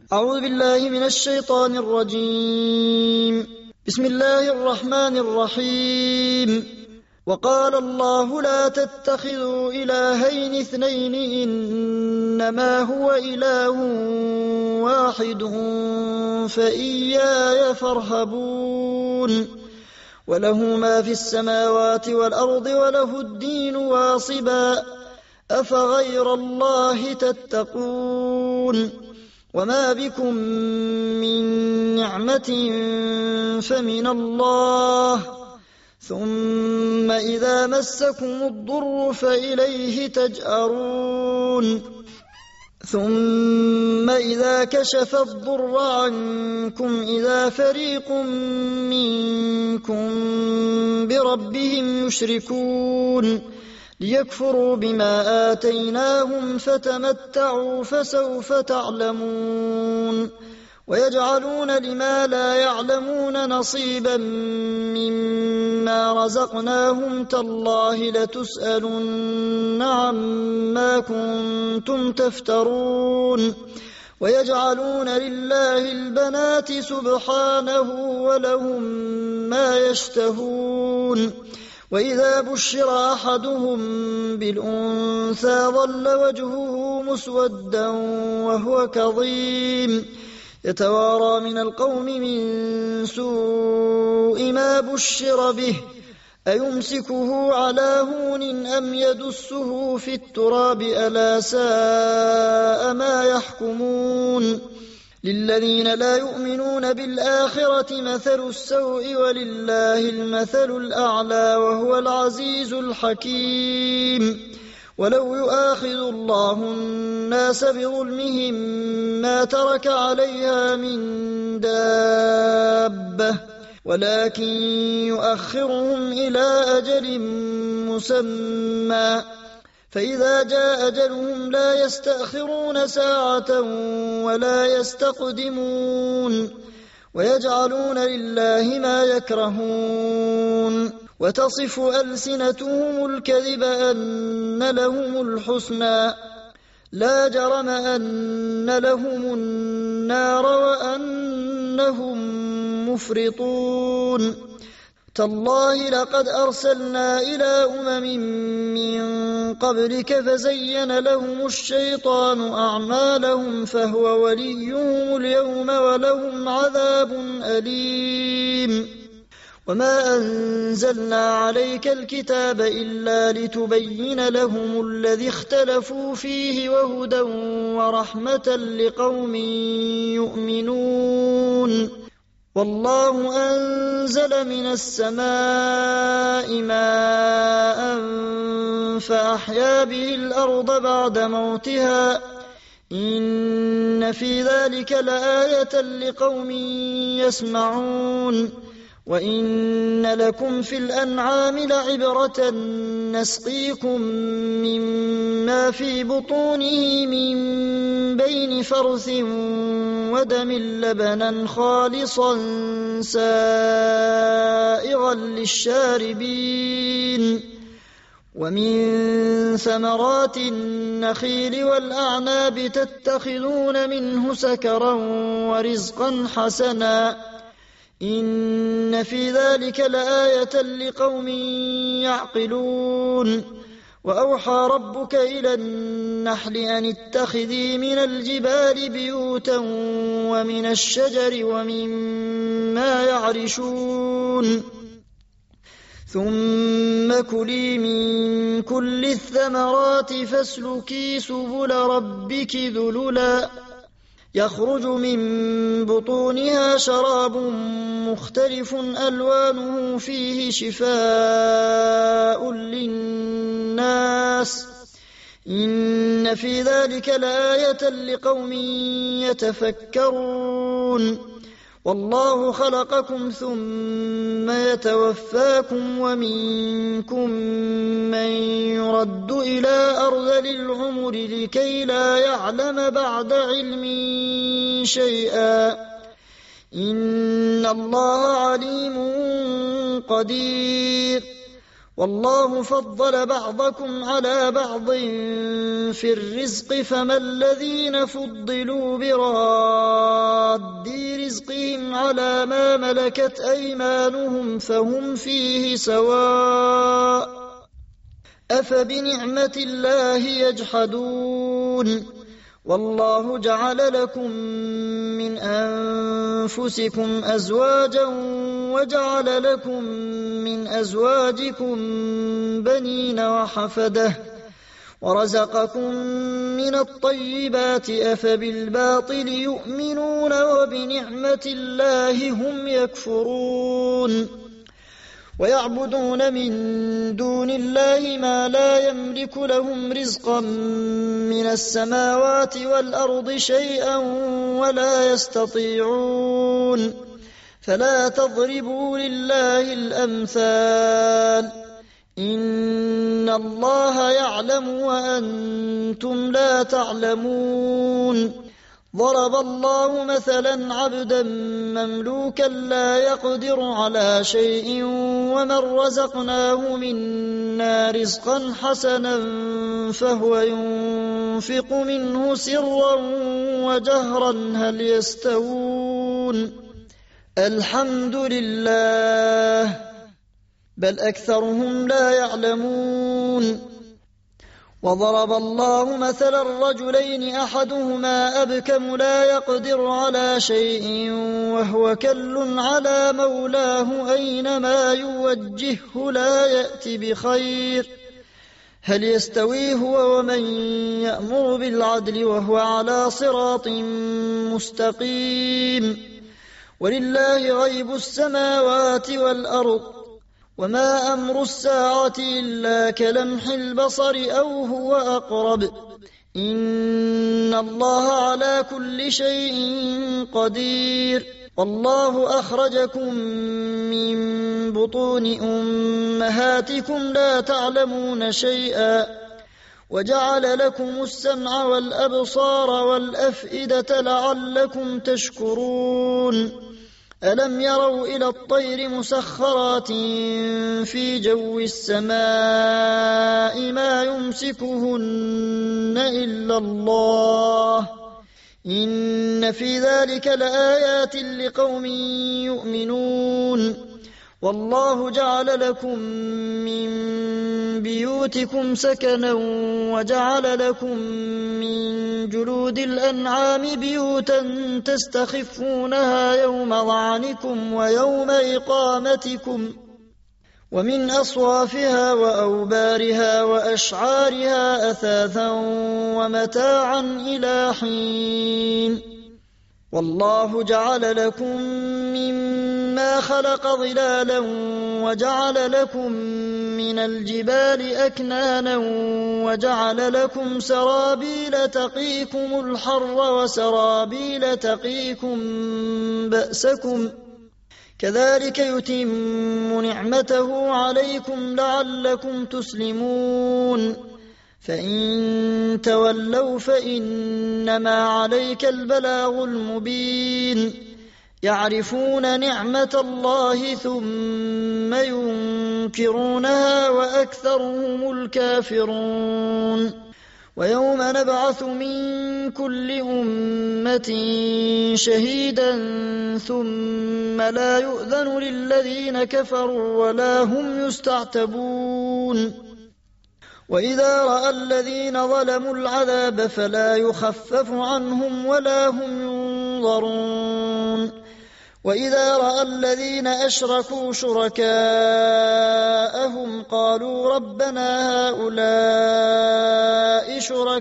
أعوذ بالله من الشيطان الرجيم. بسم الله الرحمن الرحيم. وقال الله لا تتخذوا إلهين اثنين إنما هو إله واحد فإياي فارهبون وله ما في السماوات والأرض وله الدين واصبا أفغير الله تتقون وما بكم من نعمة فمن الله ثم إذا مسكم الضر فإليه تجأرون ثم إذا كشف الضر عنكم إذا فريق منكم بربهم يشركون ليكفروا بما آتيناهم فتمتعوا فسوف تعلمون ويجعلون لما لا يعلمون نصيبا مما رزقناهم تالله لتسألن عما كنتم تفترون ويجعلون لله البنات سبحانه ولهم ما يشتهون وإذا بشر أحدهم بالأنثى ظل وجهه مسودا وهو كظيم يتوارى من القوم من سوء ما بشر به أيمسكه على هون أم يدسه في التراب ألا ساء ما يحكمون للذين لا يؤمنون بالآخرة مثل السوء ولله المثل الأعلى وهو العزيز الحكيم ولو يؤاخذ الله الناس بظلمهم ما ترك عليها من دابة ولكن يؤخرهم إلى أجل مسمى فإذا جاء أجلهم لا يستأخرون ساعة ولا يستقدمون ويجعلون لله ما يكرهون وتصف ألسنتهم الكذب أن لهم الحسنى لا جرم أن لهم النار وأنهم مفرطون تالله لقد أرسلنا إلى من قبلك فزين لهم الشيطان أعمالهم فهو وليهم اليوم ولهم عذاب أليم وما أنزلنا عليك الكتاب إلا لتبين لهم الذي اختلفوا فيه وهدى ورحمة لقوم يؤمنون والله أنزل من السماء ماء فأحيا به الأرض بعد موتها إن في ذلك لآية لقوم يسمعون وإن لكم في الأنعام لعبرة نسقيكم مما في بطونه من بين فرث ودم لبنا خالصا سائغا للشاربين ومن ثمرات النخيل والأعناب تتخذون منه سكرا ورزقا حسنا إن في ذلك لآية لقوم يعقلون وأوحى ربك إلى النحل أن اتخذي من الجبال بيوتا ومن الشجر ومما يعرشون ثم كلي من كل الثمرات فاسلكي سبل ربك ذللا يخرج من بطونها شراب مختلف ألوانه فيه شفاء للناس إن في ذلك لآية لقوم يتفكرون والله خلقكم ثم يتوفاكم ومنكم من يرد إلى أرذل العمر لكي لا يعلم بعد علم شيئا إن الله عليم قدير والله فضل بعضكم على بعض في الرزق فما الذين فضلوا رادي رزقهم على ما ملكت أيمانهم فهم فيه سواء أفبنعمة الله يجحدون والله جعل لكم من أنفسكم أزواجا وجعل لكم من أزواجكم بنين وحفدة ورزقكم من الطيبات أفبالباطل يؤمنون وبنعمة الله هم يكفرون ويعبدون من دون الله ما لا يملك لهم رزقا من السماوات والأرض شيئا ولا يستطيعون فلا تضربوا لله الأمثال إن الله يعلم وأنتم لا تعلمون ضرب الله مثلا عبدا مملوكا لا يقدر على شيء ومن رزقناه منا رزقا حسنا فهو ينفق منه سرا وجهرا هل يستوون الحمد لله بل أكثرهم لا يعلمون وضرب الله مثلا رجلين أحدهما أبكم لا يقدر على شيء وهو كل على مولاه أينما يوجهه لا يأتي بخير هل يستوي هو ومن يأمر بالعدل وهو على صراط مستقيم ولله غيب السماوات والأرض وما أمر الساعة إلا كلمح البصر أو هو أقرب إن الله على كل شيء قدير والله أخرجكم من بطون أمهاتكم لا تعلمون شيئا وجعل لكم السمع والأبصار والأفئدة لعلكم تشكرون ألم يروا إلى الطير مسخرات في جو السماء ما يمسكهن إلا الله إن في ذلك لآيات لقوم يؤمنون والله جعل لكم من بيوتكم سكنا وجعل لكم من جلود الأنعام بيوتا تستخفونها يوم ظعنكم ويوم إقامتكم ومن أصوافها وأوبارها وأشعارها أثاثا ومتاعا إلى حين والله جعل لكم مما خلق ظلالا وجعل لكم من الجبال أكنانا وجعل لكم سرابيل تقيكم الحر وسرابيل تقيكم بأسكم كذلك يتم نعمته عليكم لعلكم تسلمون فإن تولوا فإنما عليك البلاغ المبين يعرفون نعمة الله ثم ينكرونها وأكثرهم الكافرون ويوم نبعث من كل أمة شهيدا ثم لا يؤذن للذين كفروا ولا هم يستعتبون وإذا رأى الذين ظلموا العذاب فلا يخفف عنهم ولا هم ينظرون وإذا رأى الذين أشركوا شركاءهم قالوا ربنا هؤلاء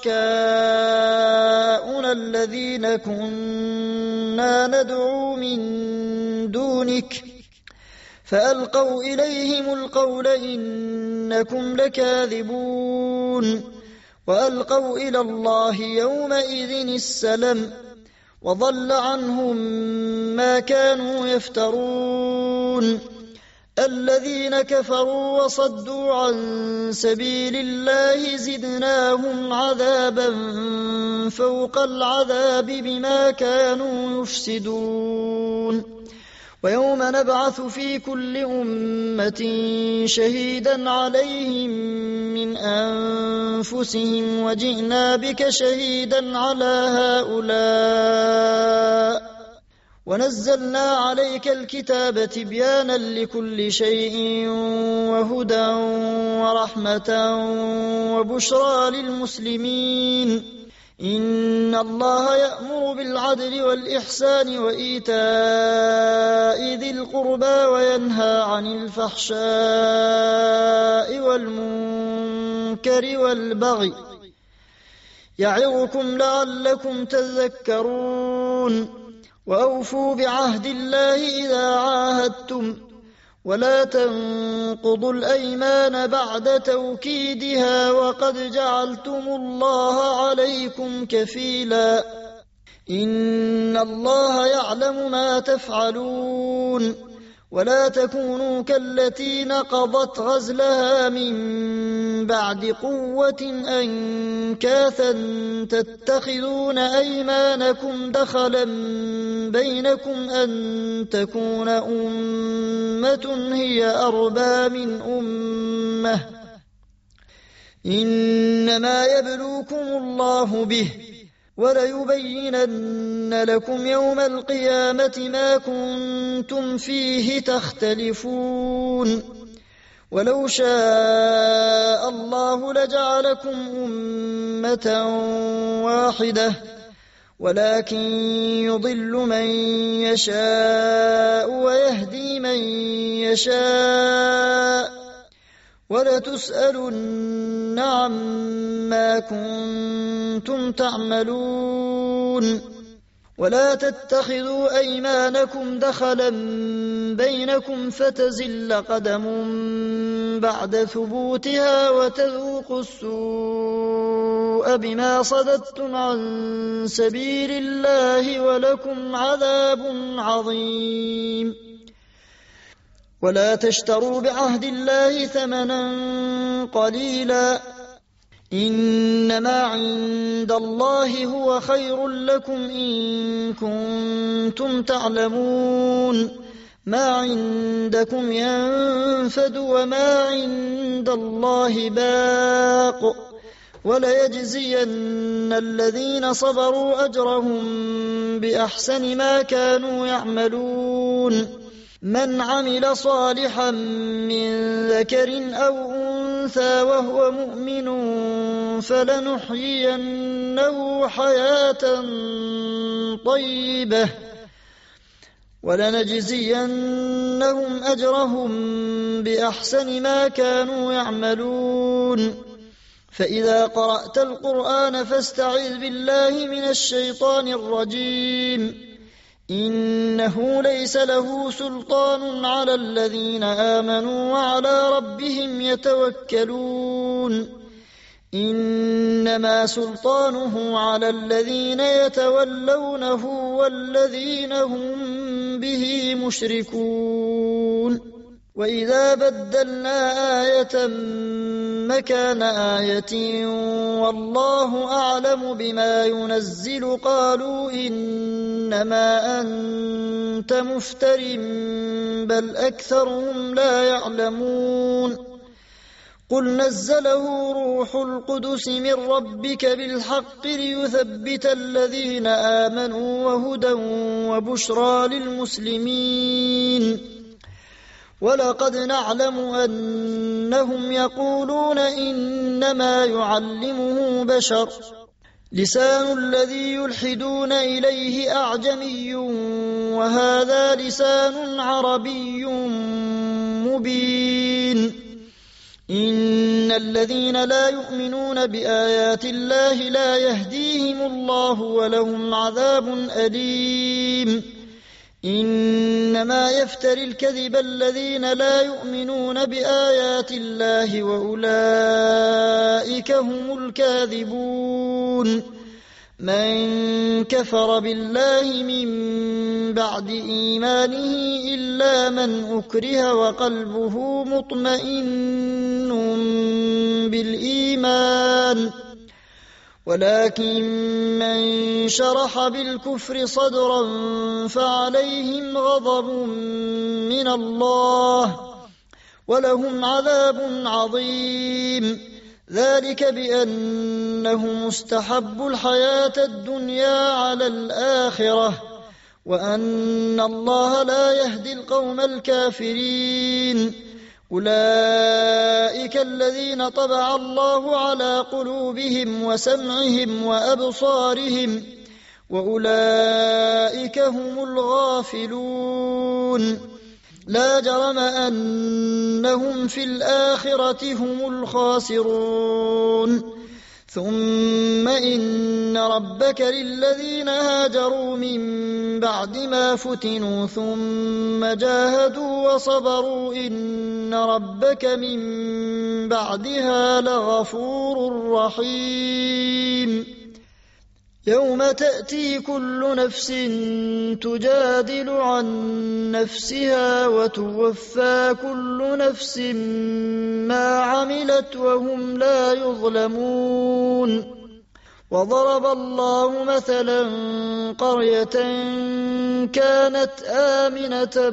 شركاؤنا الذين كنا ندعو من دونك فألقوا إليهم القول إنكم لكاذبون وألقوا إلى الله يومئذ السلم وضل عنهم ما كانوا يفترون الذين كفروا وصدوا عن سبيل الله زدناهم عذابا فوق العذاب بما كانوا يفسدون ويوم نبعث في كل أمة شهيدا عليهم من أنفسهم وجئنا بك شهيدا على هؤلاء ونزلنا عليك الكتاب تبيانا لكل شيء وهدى ورحمة وبشرى للمسلمين. إن الله يأمر بالعدل والإحسان وإيتاء ذي القربى وينهى عن الفحشاء والمنكر والبغي يعظكم لعلكم تذكرون. وأوفوا بعهد الله إذا عاهدتم ولا تنقضوا الأيمان بعد توكيدها وقد جعلتم الله عليكم كفيلا. إن الله يعلم ما تفعلون. ولا تكونوا كالتي نقضت غزلها من بعد قوة أنكاثا تتخذون أيمانكم دخلا بينكم أن تكون أمة هي أربى من أمة إنما يبلوكم الله به وليبينن لكم يوم القيامة ما كنتم فيه تختلفون. ولو شاء الله لجعلكم أمة واحدة ولكن يضل من يشاء ويهدي من يشاء ولتسألن عما كنتم تعملون. ولا تتخذوا أيمانكم دخلا بينكم فتزل قدم بعد ثبوتها وتذوقوا السوء بما صددتم عن سبيل الله ولكم عذاب عظيم. ولا تشتروا بعهد الله ثمنا قليلا إنما عند الله هو خير لكم إن كنتم تعلمون. ما عندكم ينفد وما عند الله باق وليجزين الذين صبروا أجرهم بأحسن ما كانوا يعملون. من عمل صالحا من ذكر أو أنثى وهو مؤمن فلنحيينه حياة طيبة ولنجزينهم أجرهم بأحسن ما كانوا يعملون. فإذا قرأت القرآن فاستعذ بالله من الشيطان الرجيم. إنه ليس له سلطان على الذين آمنوا وعلى ربهم يتوكلون. إنما سلطانه على الذين يتولونه والذين هم به مشركون. وإذا بدلنا آية مكان آية والله أعلم بما ينزل قالوا إنما أنت مفتر بل أكثرهم لا يعلمون. قل نزله روح القدس من ربك بالحق ليثبت الذين آمنوا وهدى وبشرى للمسلمين. ولقد نعلم أنهم يقولون إنما يعلمه بشر لسان الذي يلحدون إليه أعجمي وهذا لسان عربي مبين. إن الذين لا يؤمنون بآيات الله لا يهديهم الله ولهم عذاب أليم. إنما يفتري الكذب الذين لا يؤمنون بآيات الله وأولئك هم الكاذبون. من كفر بالله من بعد إيمانه إلا من أكره وقلبه مطمئن بالإيمان ولكن من شرح بالكفر صدرا فعليهم غضب من الله ولهم عذاب عظيم. ذلك بأنهم استحبوا الحياة الدنيا على الآخرة وأن الله لا يهدي القوم الكافرين. أولئك الذين طبع الله على قلوبهم وسمعهم وأبصارهم، وأولئك هم الغافلون. لا جرم أنهم في الآخرة هم الخاسرون. ثم إن ربك للذين هاجروا من بعد ما فتنوا ثم جاهدوا وصبروا إن ربك من بعدها لغفور رحيم. يوم تأتي كل نفس تجادل عن نفسها وتوفى كل نفس ما عملت وهم لا يظلمون. وضرب الله مثلا قرية كانت آمنة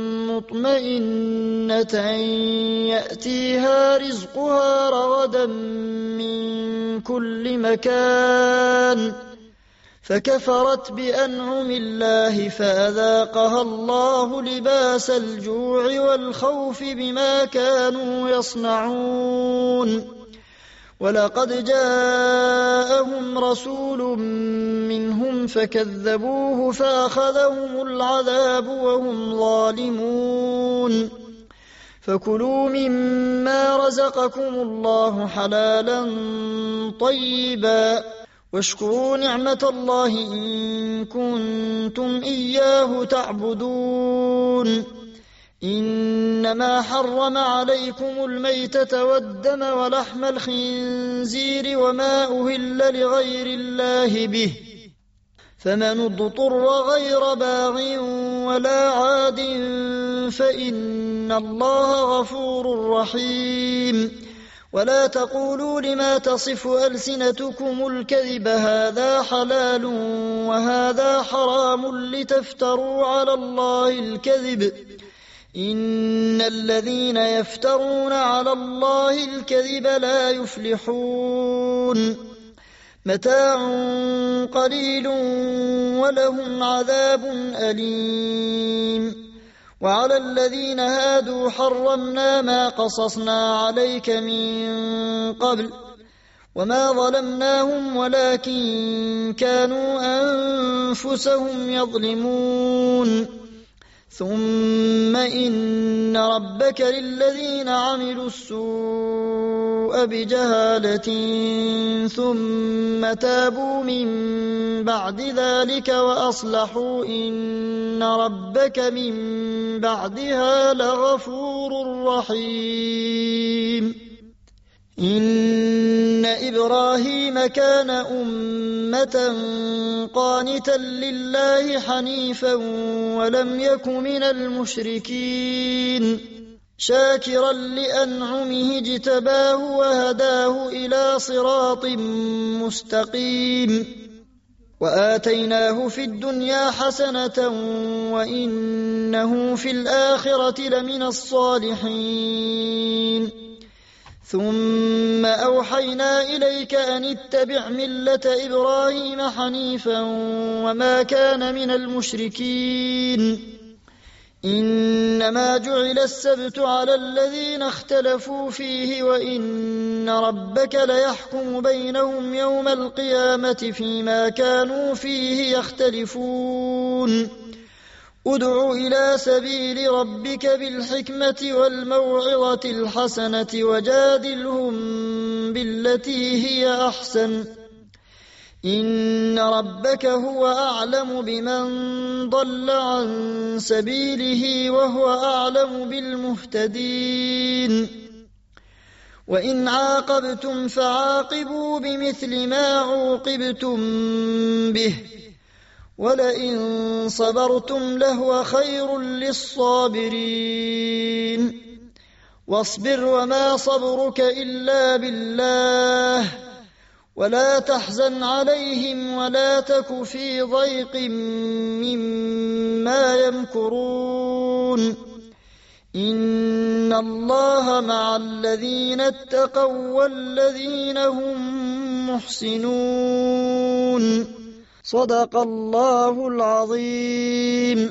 مطمئنة يأتيها رزقها رغدا من كل مكان فكفرت بأنعم الله فأذاقها الله لباس الجوع والخوف بما كانوا يصنعون. ولقد جاءهم رسول منهم فكذبوه فأخذهم العذاب وهم ظالمون. فكلوا مما رزقكم الله حلالا طيبا واشكروا نعمة الله إن كنتم إياه تعبدون. إنما حرم عليكم الميتة والدم ولحم الخنزير وما أهل لغير الله به، فمن اضطر غير باغ ولا عاد فإن الله غفور رحيم. ولا تقولوا لما تصف ألسنتكم الكذب هذا حلال وهذا حرام لتفتروا على الله الكذب، إن الذين يفترون على الله الكذب لا يفلحون. متاع قليل ولهم عذاب أليم. وعلى الذين هادوا حرمنا ما قصصنا عليك من قبل وما ظلمناهم ولكن كانوا أنفسهم يظلمون. ثم إن ربك للذين عملوا السوء بجهالة ثم تابوا من بعد ذلك وأصلحوا إن ربك من بعدها لغفور رحيم. إن إبراهيم كان أمة قانتا لله حنيفا ولم يك من المشركين، شاكرا لأنعمه اجتباه وهداه إلى صراط مستقيم. وآتيناه في الدنيا حسنة وإنه في الآخرة لمن الصالحين. ثم أوحينا إليك أن اتبع ملة إبراهيم حنيفا وما كان من المشركين. إنما جعل السبت على الذين اختلفوا فيه وإن ربك ليحكم بينهم يوم القيامة فيما كانوا فيه يختلفون. ادع إلى سبيل ربك بالحكمة والموعظة الحسنة وجادلهم بالتي هي أحسن، إن ربك هو أعلم بمن ضل عن سبيله وهو أعلم بالمهتدين. وإن عاقبتم فعاقبوا بمثل ما عوقبتم به ولئن صبرتم لهو خير للصابرين. واصبر وما صبرك إلا بالله ولا تحزن عليهم ولا تك في ضيق مما يمكرون. إن الله مع الذين اتقوا والذين هم محسنون. صدق الله العظيم.